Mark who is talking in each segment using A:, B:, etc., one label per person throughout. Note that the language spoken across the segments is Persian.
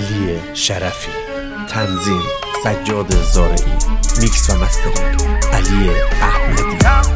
A: علی شرفی، تنظیم سجاد زارعی، میکس و مسترینگ علی احمدی.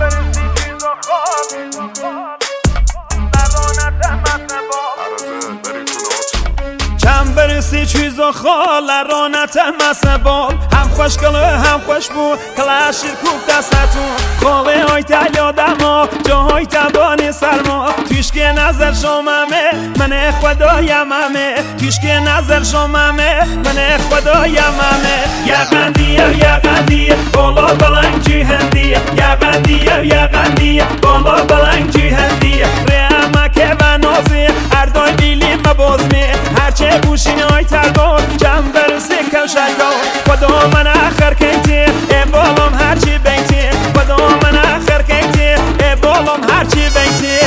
B: چند برسی چیز و خال رانت مسبال هم خوشگله هم خوشبو کلاشیر کوب دستتون خاله های تلیا دما جاهای تبانی سرما توش که نظر شمامه من خدایممه توش که نظر شمامه من خدایممه یقندیه بالا بلنگ جیهندیه یقندیه بالا بلنگ جیهندیه ریمکه و نازی اردای بیلی مبازمی هرچه بوشین های تربار جمع برسی کشنگا خدا من اخر کیتی ای بالام هرچی بیتی خدا من اخر کیتی ای بالام هرچی بیتی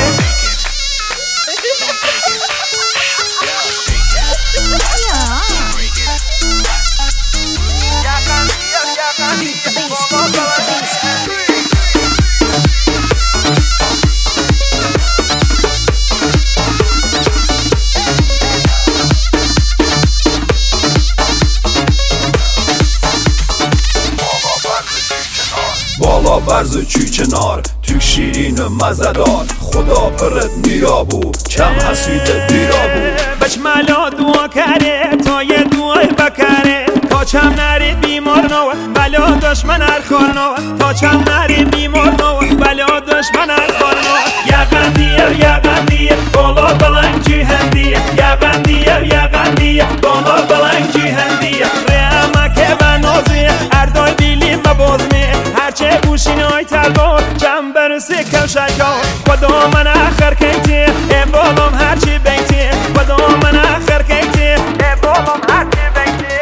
C: بالا برز چی کنار تو شیرین مزدار خدا پرت میابو کم حسید بیرابو
B: بچمالا دعا کره تا یه دعای بکره تا چم نری بیمار نو بلا دشمن هر کار نو تا چم نری بیمار نو بلا دشمن هر کار نو یقندیه بالا بلنگ جیهندیه یقندیه بالا بلنگ جیهندیه ریمکه و نازی اردای بیلی مبازمی هرچه بوشین های تلبار جمع برسی کشنگا خدا من اخر کیتی ای بالام هرچی بیتی خدا من اخر کیتی ای بالام هرچی بیتی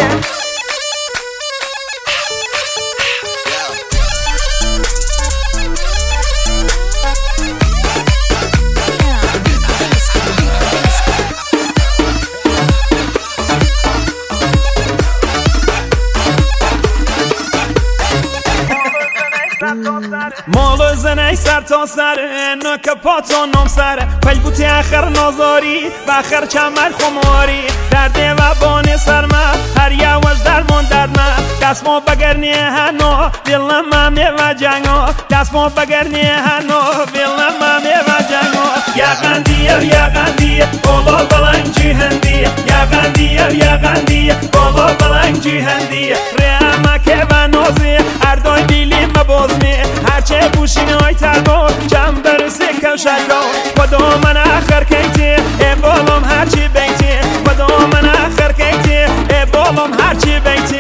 B: مال زنه سر تا سر نک پاتونم سر پل بوتی اخر نازاری و اخر چمن خماری درده و بانی سرما هر یواش درمان درد ما دست ما بگرنی هنو ویلم مامی و جنگو دست ما بگرنی هنو ویلم مامی و جنگو یقندیه بالا بلنگ جیهندیه یقندیه بالا بلنگ جیهندیه ریمکه و نازی اردای بیلی مبازمی هرچه بوشین های تربار جمع برسی کشنگا خدا من اخر کیتی ای بالام هرچی بیتی خدا من اخر کیتی ای بالام هرچی بیتی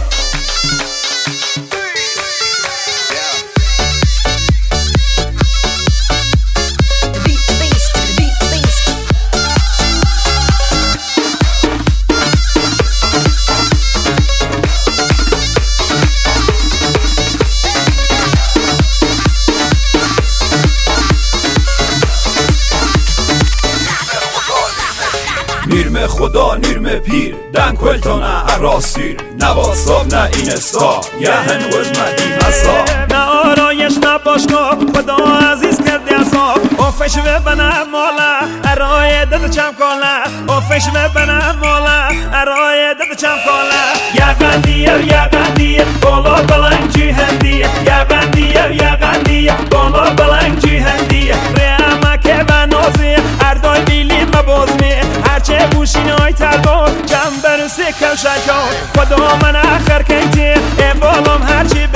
C: نیرم خدا نیرم پیر دن کلتانه عراسیر نواد صاب نه این استا یه هنوز مدی مسا
B: نه آرایش نه باشگاه خدا عزیز کردی اصاب آفش و بنه مالا ارای دد چم کالا آفش و بنه مالا ارای دد چم کالا یقندیه بالا بلنگ جیهندیه یقندیه بالا بلنگ جیهندیه ریمکه و نازی اردای بیلی مبازمی هرچه بوشین های تربار جمع برسی کشنگا خدا من اخر کیتی ای بالام هرچی